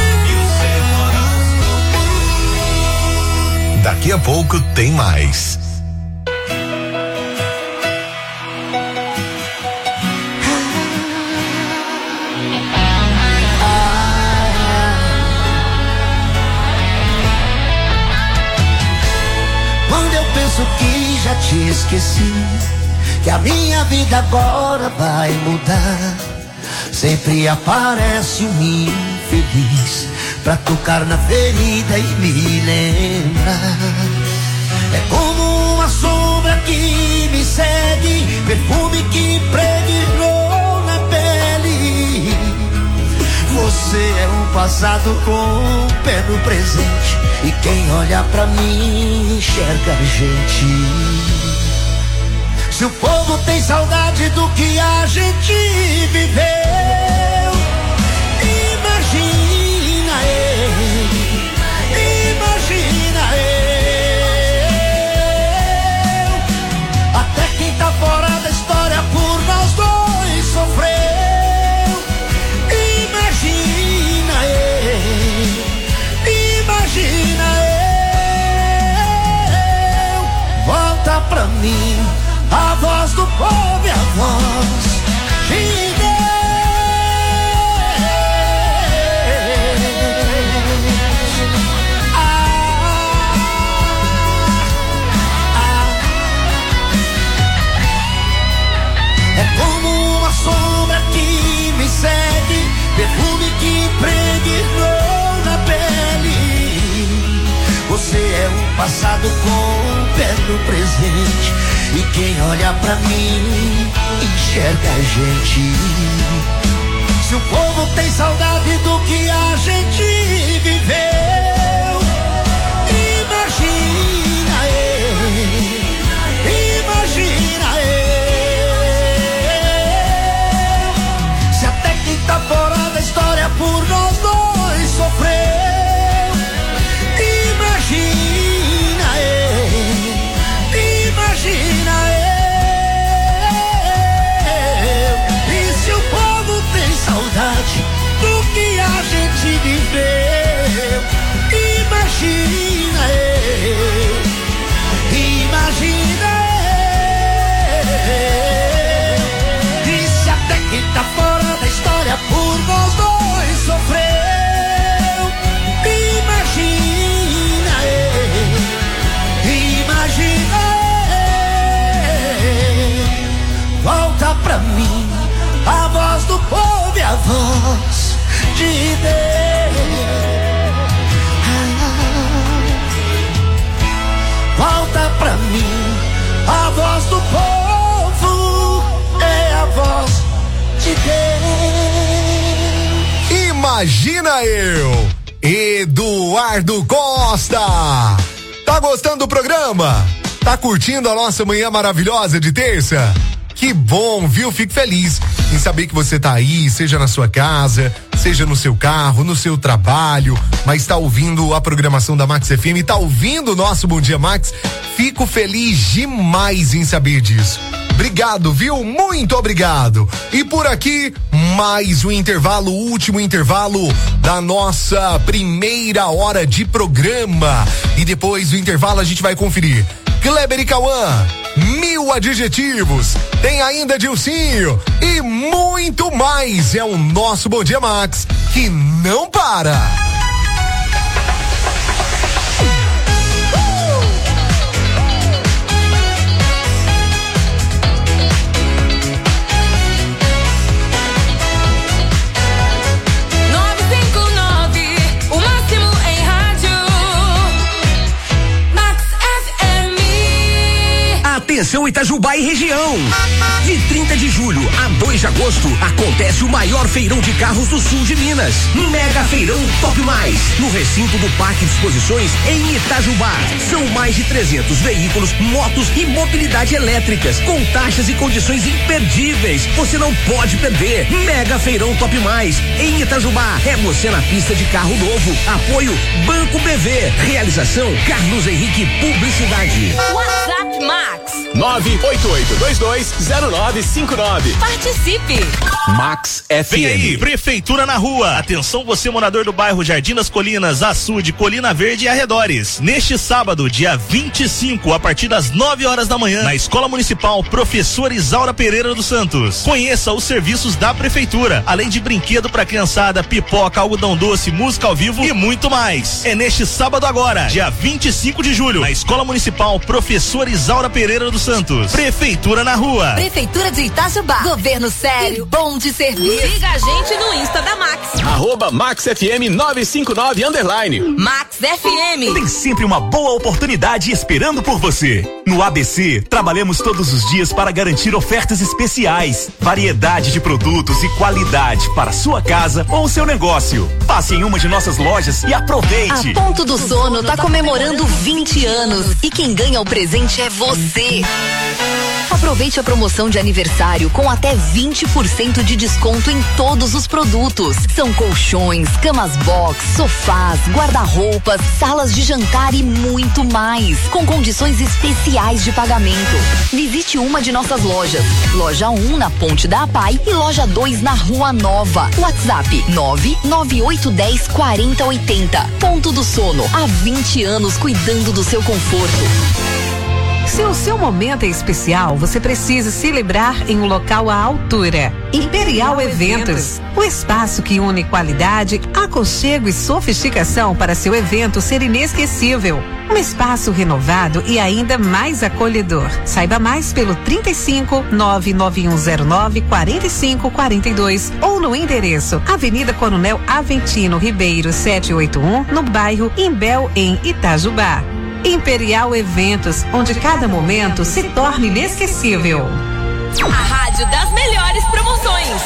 Daqui a pouco tem mais. Quando eu penso que já te esqueci, que a minha vida agora vai mudar, sempre aparece um infeliz pra tocar na ferida e me lembrar. É como uma sombra que me segue, perfume que impregnou na pele. Você é um passado com um pé no presente, e quem olha pra mim enxerga a gente. Se o povo tem saudade do que a gente viveu, imagina ele, imagina eu. Até quem tá fora da história por nós dois sofreu. Imagina ele, imagina do povo é a voz de Deus. É como uma sombra que me segue, perfume que impregnou na pele. Você é o passado com o pé no presente, e quem olha pra mim enxerga a gente. Se o povo tem saudade do que a gente viveu, imagina eu, imagina eu. Tá fora da história por nós dois sofreu. Imagina eu, imagina eu. E se o povo tem saudade do que a gente viveu, imagina eu, imagina eu. E se até que tá fora da história por nós dois sofreu, imagina eu, imagina eu. Volta pra mim, a voz do povo e a voz de Deus. Volta pra mim, a voz do povo é a voz de Deus. Imagina eu, Eduardo Costa. Tá gostando do programa? Tá curtindo a nossa manhã maravilhosa de terça? Que bom, viu? Fico feliz em saber que você tá aí, seja na sua casa, seja no seu carro, no seu trabalho, mas tá ouvindo a programação da Max F M, tá ouvindo o nosso Bom Dia Max. Fico feliz demais em saber disso. Obrigado, viu? Muito obrigado. E por aqui, mais um intervalo, o último intervalo da nossa primeira hora de programa. E depois do intervalo a gente vai conferir Kleber e Cauã, mil adjetivos, tem ainda Dilcinho e muito mais. É o nosso Bom Dia Max que não para. Atenção Itajubá e região. De trinta de julho a dois de agosto acontece o maior feirão de carros do sul de Minas. Mega Feirão Top Mais, no recinto do Parque de Exposições em Itajubá. São mais de trezentos veículos, motos e mobilidade elétricas, com taxas e condições imperdíveis. Você não pode perder. Mega Feirão Top Mais em Itajubá. É você na pista de carro novo. Apoio Banco B V. Realização Carlos Henrique Publicidade. WhatsApp Max nove oito oito dois dois zero nove cinco nove. Participe. Max F M. Vem aí, Prefeitura na Rua. Atenção você morador do bairro Jardim das Colinas, Açude, Colina Verde e arredores. Neste sábado, dia vinte e cinco, a partir das nove horas da manhã, na Escola Municipal Professor Isaura Pereira dos Santos. Conheça os serviços da Prefeitura, além de brinquedo pra criançada, pipoca, algodão doce, música ao vivo e muito mais. É neste sábado agora, dia vinte e cinco de julho, na Escola Municipal Professor Isaura Pereira dos Santos. Prefeitura na Rua. Prefeitura de Itajubá. Governo sério, bom de serviço. Siga a gente no Insta da Max. Arroba Max F M nove cinco nove underline. Max F M. Tem sempre uma boa oportunidade esperando por você. No A B C, trabalhamos todos os dias para garantir ofertas especiais, variedade de produtos e qualidade para sua casa ou seu negócio. Passe em uma de nossas lojas e aproveite. A Ponto do Sono tá comemorando vinte anos e quem ganha o presente é você. Aproveite a promoção de aniversário com até vinte por cento de desconto em todos os produtos. São colchões, camas box, sofás, guarda-roupas, salas de jantar e muito mais, com condições especiais de pagamento. Visite uma de nossas lojas. Loja um na Ponte da Apai e loja dois na Rua Nova. WhatsApp nove nove oito um zero quatro zero oito zero. Ponto do Sono, há vinte anos cuidando do seu conforto. Se o seu momento é especial, você precisa celebrar em um local à altura. Imperial Eventos, o espaço que une qualidade, aconchego e sofisticação para seu evento ser inesquecível. Um espaço renovado e ainda mais acolhedor. Saiba mais pelo trinta e cinco, nove nove um zero nove, quarenta e cinco quarenta e dois ou no endereço Avenida Coronel Aventino Ribeiro setecentos e oitenta e um, no bairro Imbel, em Itajubá. Imperial Eventos, onde cada momento se torna inesquecível. A rádio das melhores promoções.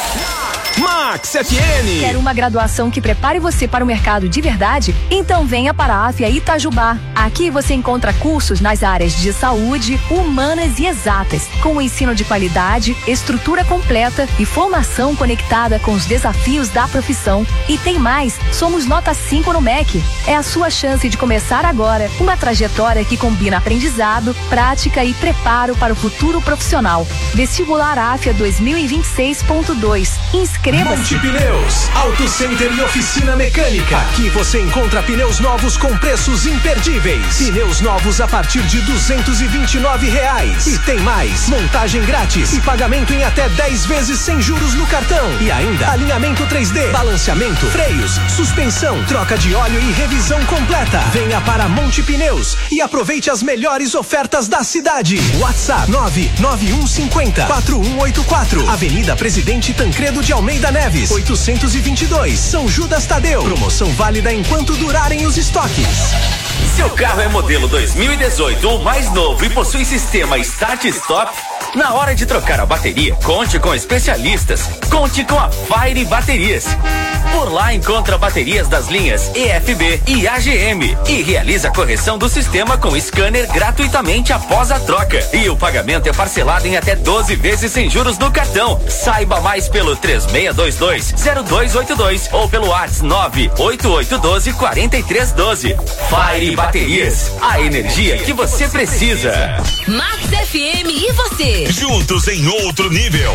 Max F M. Quer uma graduação que prepare você para o mercado de verdade? Então venha para a AFIA Itajubá. Aqui você encontra cursos nas áreas de saúde, humanas e exatas, com o ensino de qualidade, estrutura completa e formação conectada com os desafios da profissão. E tem mais, somos nota cinco no M E C. É a sua chance de começar agora uma trajetória que combina aprendizado, prática e preparo para o futuro profissional. Vestibular AFIA dois mil e vinte e seis ponto dois. Inscreva-se. Monte Pneus, Auto Center e oficina mecânica. Aqui você encontra pneus novos com preços imperdíveis. Pneus novos a partir de duzentos e vinte e nove reais. E tem mais, montagem grátis e pagamento em até dez vezes sem juros no cartão. E ainda, alinhamento três D, balanceamento, freios, suspensão, troca de óleo e revisão completa. Venha para Monte Pneus e aproveite as melhores ofertas da cidade. WhatsApp nove nove um cinco zero, quatro um oito quatro. Avenida Presidente Tancredo de Almeida Neves, oitocentos e vinte e dois, São Judas Tadeu. Promoção válida enquanto durarem os estoques. Seu carro é modelo dois mil e dezoito ou mais novo e possui sistema Start Stop? Na hora de trocar a bateria, conte com especialistas. Conte com a Fire Baterias. Por lá encontra baterias das linhas E F B e A G M e realiza a correção do sistema com scanner gratuitamente após a troca. E o pagamento é parcelado em até doze vezes sem juros no cartão. Saiba mais pelo três seis dois dois, zero dois oito dois ou pelo WhatsApp nove oito oito um dois, quatro três um dois. Fire Baterias, a energia que você precisa. Max F M e você. Juntos em outro nível.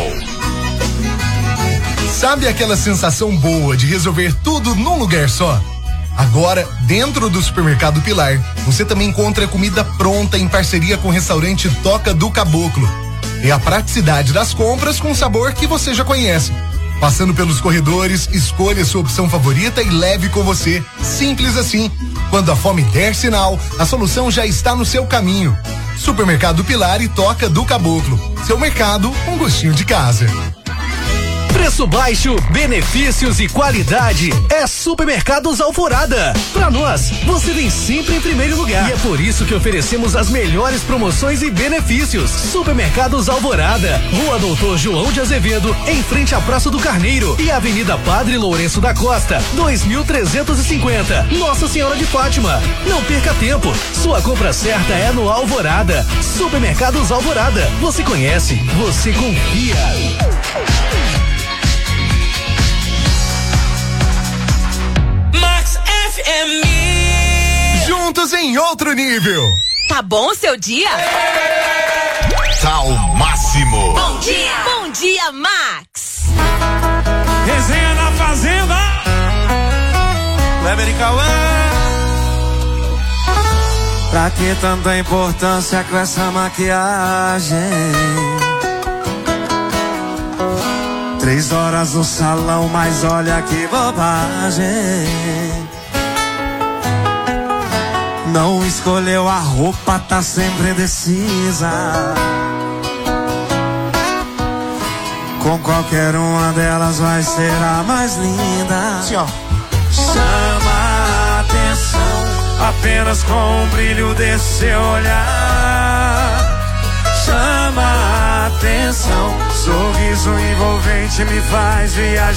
Sabe aquela sensação boa de resolver tudo num lugar só? Agora, dentro do Supermercado Pilar, você também encontra comida pronta em parceria com o restaurante Toca do Caboclo. É a praticidade das compras com sabor que você já conhece. Passando pelos corredores, escolha sua opção favorita e leve com você. Simples assim. Quando a fome der sinal, a solução já está no seu caminho. Supermercado Pilar e Toca do Caboclo. Seu mercado, um gostinho de casa. Preço baixo, benefícios e qualidade é Supermercados Alvorada. Pra nós, você vem sempre em primeiro lugar. E é por isso que oferecemos as melhores promoções e benefícios. Supermercados Alvorada, Rua Doutor João de Azevedo, em frente à Praça do Carneiro e Avenida Padre Lourenço da Costa, dois mil trezentos e cinquenta, Nossa Senhora de Fátima. Não perca tempo, sua compra certa é no Alvorada. Supermercados Alvorada, você conhece, você confia. F M. Juntos em outro nível. Tá bom o seu dia? Tá ao máximo. Bom dia. Bom dia, Max. Resenha na Fazenda. Kleber e Cauã. Pra que tanta importância com essa maquiagem? Três horas no salão, mas olha que bobagem. Não escolheu a roupa, tá sempre indecisa. Com qualquer uma delas vai ser a mais linda. Sim, ó. Chama a atenção apenas com o brilho desse seu olhar. Chama a atenção, sorriso envolvente me faz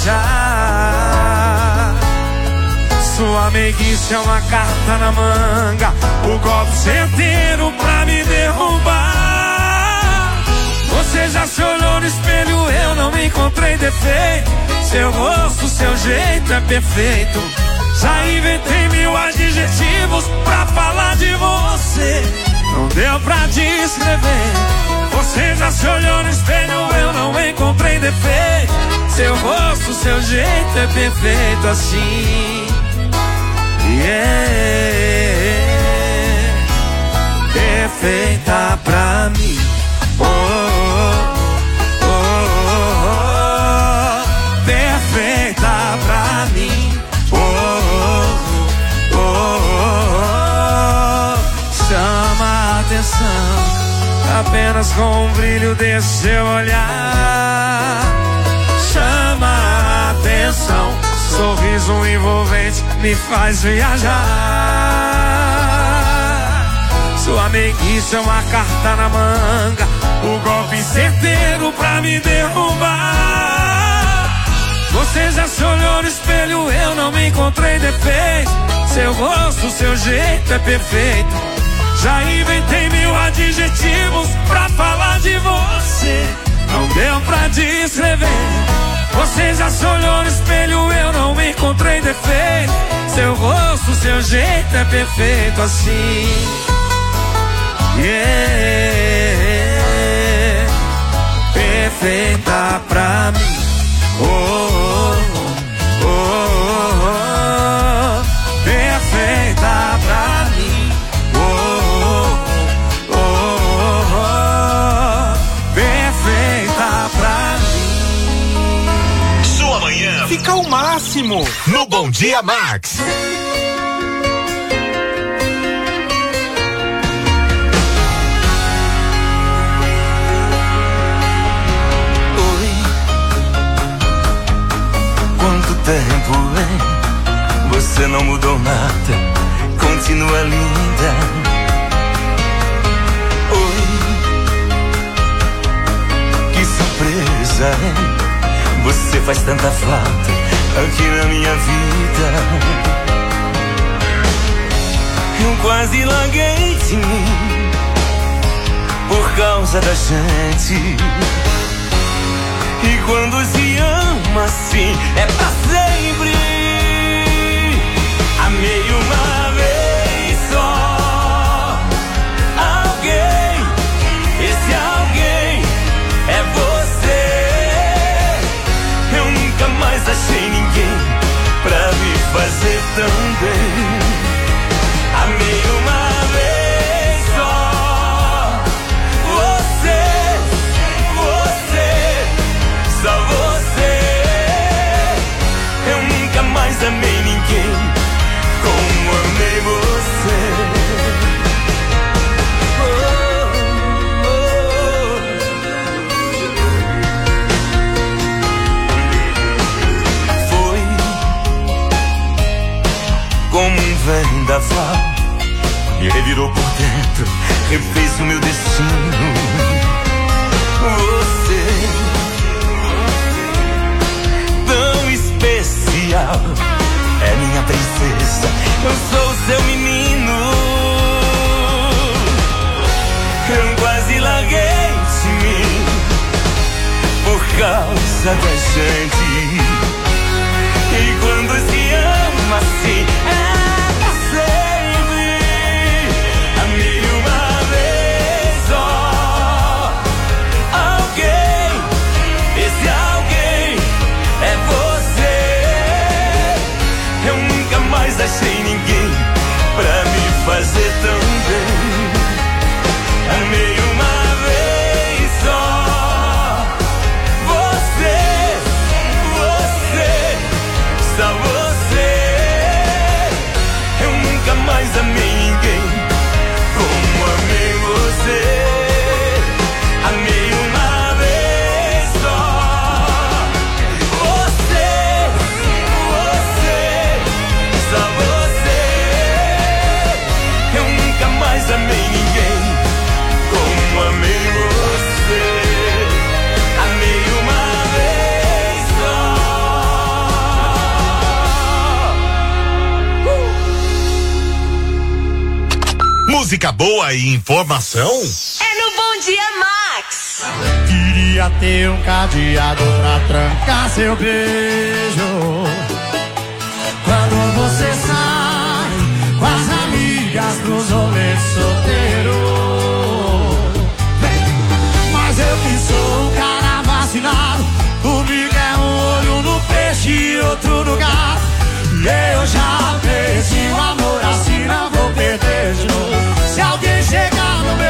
viajar. Sua meiguice é uma carta na manga, o golpe certeiro pra me derrubar. Você já se olhou no espelho, eu não encontrei defeito. Seu rosto, seu jeito é perfeito. Já inventei mil adjetivos pra falar de você. Não deu pra descrever. Você já se olhou no espelho, eu não encontrei defeito. Seu rosto, seu jeito é perfeito assim. Yeah, perfeita pra mim. Oh, oh, oh, oh, oh, perfeita pra mim. Oh, oh, oh, oh, oh, chama a atenção apenas com o brilho desse seu olhar. Chama a atenção, sorriso envolvente me faz viajar. Sua meiguice é uma carta na manga, o golpe certeiro pra me derrubar. Você já se olhou no espelho, eu não me encontrei defeito. Seu rosto, seu jeito é perfeito. Já inventei mil adjetivos pra falar de você, não deu pra descrever. Você já se olhou no espelho, eu não me encontrei defeito. Seu rosto, seu jeito é perfeito assim. Yeah, perfeita pra mim. Oh, oh, oh, oh, oh, perfeita pra mim. Oh, oh, oh, oh, perfeita pra mim. Sua manhã fica o máximo no Bom Dia Max. Tempo, hein? Você não mudou nada, continua linda. Oi, que surpresa, hein? Você faz tanta falta aqui na minha vida. Eu quase larguei de mim por causa da gente. E quando se ama assim, é pra sempre. Amei uma vez só alguém, esse alguém é você. Eu nunca mais achei ninguém pra me fazer tão bem. Amei uma vez só você, você, só você. Eu nunca mais amei ninguém como amei você. Oh, oh, oh. Foi como um vendaval, me revirou por dentro, refez o meu destino. Você especial, é minha princesa, eu sou seu menino. Eu quase larguei de mim por causa da gente. E quando se ama assim, é pra sempre. Amei uma vez só alguém, esse alguém é você. Eu nunca mais achei ninguém pra me fazer tão bem. Amei uma vez só você, você, só você. Eu nunca mais amei ninguém como amei você. Amei uma vez só você, você, só você. Eu nunca mais amei ninguém como amei você. Amei uma vez só. Uh! Música boa e informação? É no Bom Dia Max. Queria ter um cadeado pra trancar seu beijo. Quando você sai com as amigas pros rolês solteiro. Mas eu que sou um cara vacinado, comigo é um olho no peixe e outro no gato. E eu já perdi o amor assim, não vou perder de novo. Se alguém chegar no meu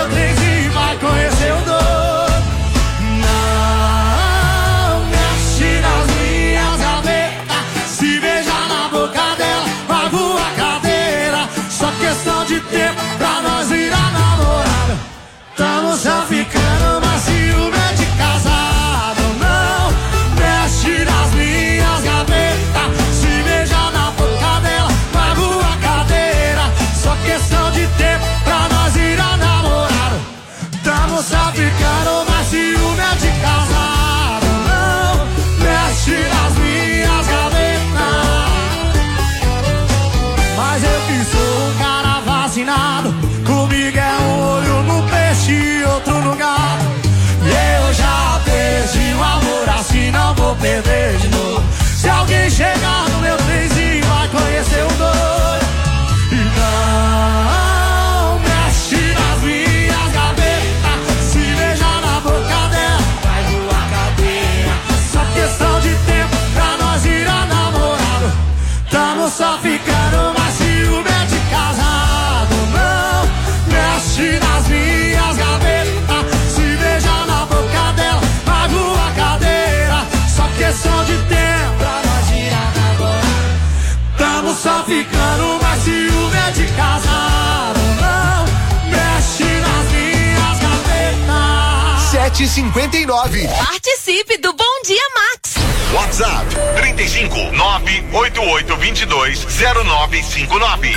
sete cinquenta e nove. Participe do Bom Dia Max. WhatsApp trinta e cinco, nove oito oito dois dois, zero nove cinco nove.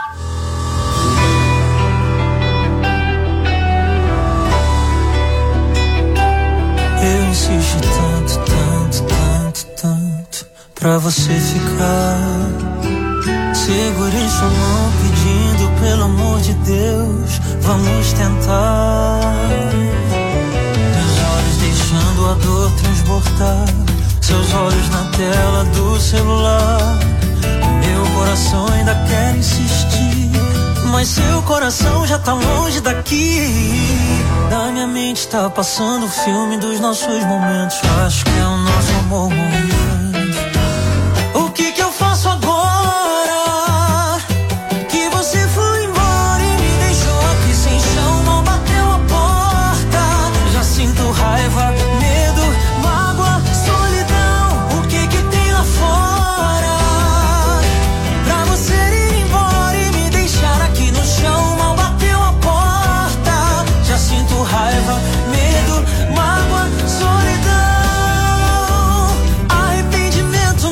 Eu insisto tanto, tanto, tanto, tanto pra você ficar. Segurei sua mão pedindo pelo amor de Deus, vamos tentar. Meus olhos deixando a dor transbordar, seus olhos na tela do celular. Meu coração ainda quer insistir, mas seu coração já tá longe daqui. Da minha mente tá passando o filme dos nossos momentos. Acho que é o nosso amor morrendo. O que que eu faço agora? Que você foi embora e me deixou aqui sem chão. Mal bateu a porta. Já sinto raiva, medo, mágoa, solidão. O que que tem lá fora? Pra você ir embora e me deixar aqui no chão. Mal bateu a porta. Já sinto raiva, medo, mágoa, solidão. Arrependimento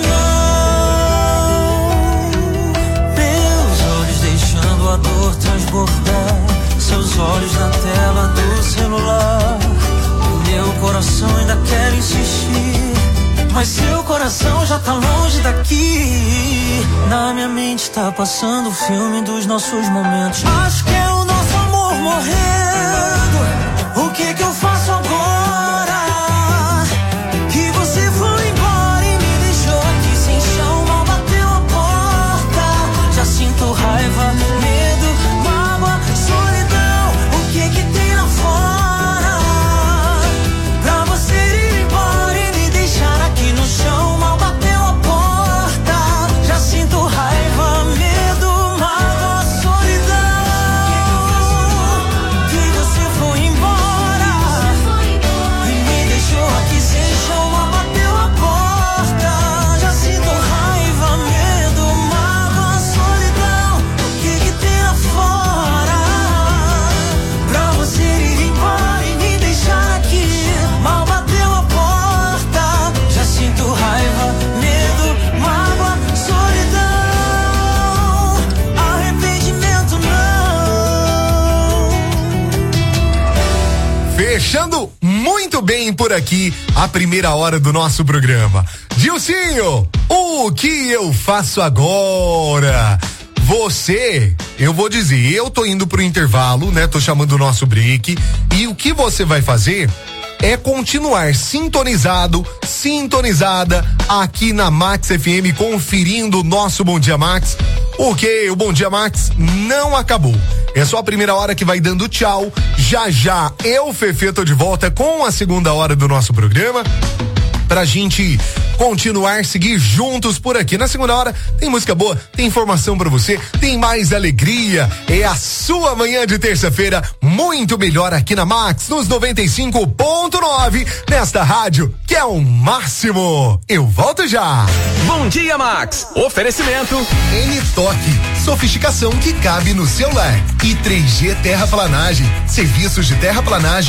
não. Meus olhos deixando a dor transbordar, seus olhos na tela do celular. Meu coração ainda quer insistir, mas seu coração já tá longe daqui. Na minha mente tá passando o filme dos nossos momentos. Acho que é o nosso amor morrendo. O que que eu faço agora? Que você foi embora e me deixou aqui sem chão. Mal bateu a porta. Já sinto raiva, medo, mágoa, solidão. O que que tem lá fora? Pra você ir embora e me deixar aqui no chão. Mal bateu a porta. Já sinto raiva, medo, mágoa, solidão. Que você foi embora e me deixou aqui sem chão. Mal bateu a porta. Já sinto raiva, medo, mágoa, solidão. O que que tem lá fora? Pra você ir embora e me deixar aqui. Mal bateu a porta. Já sinto raiva, medo, mágoa, solidão. Arrependimento não. Fechando muito bem por aqui a primeira hora do nosso programa. Dilcinho, o que eu faço agora? Você, eu vou dizer, eu tô indo pro intervalo, né? Tô chamando o nosso break. E o que você vai fazer é continuar sintonizado, sintonizada aqui na Max F M, conferindo o nosso Bom Dia Max. O que? O Bom Dia Max não acabou. É só a primeira hora que vai dando tchau. Já já eu, Fefe, tô de volta com a segunda hora do nosso programa, pra gente continuar, seguir juntos por aqui. Na segunda hora tem música boa, tem informação pra você, tem mais alegria. É a sua manhã de terça-feira muito melhor aqui na Max, nos noventa e cinco ponto nove, nesta rádio que é o máximo. Eu volto já. Bom Dia Max. Oferecimento N-Toque, sofisticação que cabe no seu lar. E três G Terraplanagem, serviços de terraplanagem